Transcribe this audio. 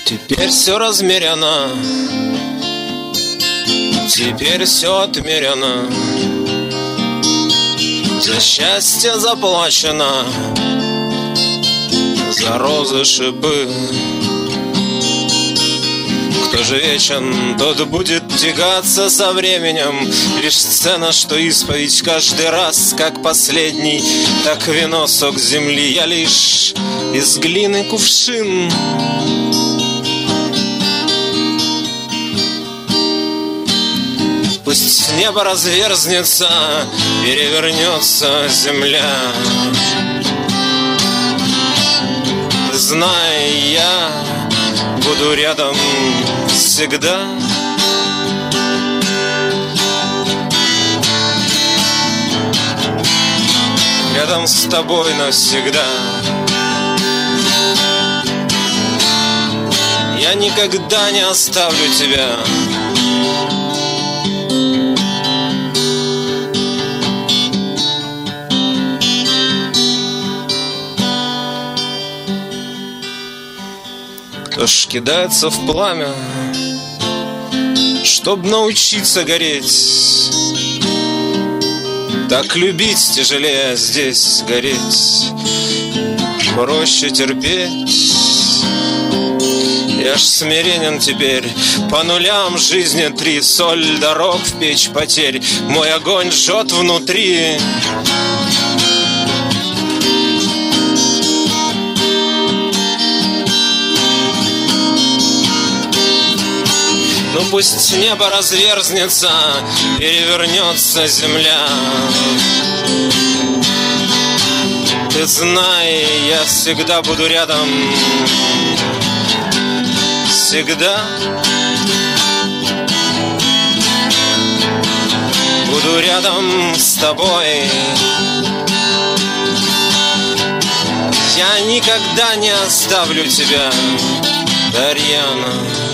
Теперь все размерено, теперь все отмерено, за счастье заплачено, за розы шипы. Кто же вечен, тот будет тягаться со временем. Лишь сцена, что исповедь каждый раз, как последний, так вино сок земли. Я лишь из глины кувшин. Пусть небо разверзнется, перевернется земля. Знай, я буду рядом всегда. Рядом с тобой навсегда. Я никогда не оставлю тебя. Кто ж кидается в пламя, чтоб научиться гореть, так любить тяжелее здесь гореть, проще терпеть. Я ж смиренен теперь, по нулям жизни 3, соль дорог в печь потерь, мой огонь жжет внутри. Ну пусть небо разверзнется, перевернется земля. Ты знай, я всегда буду рядом. Всегда буду рядом с тобой. Я никогда не оставлю тебя, Дарьяна.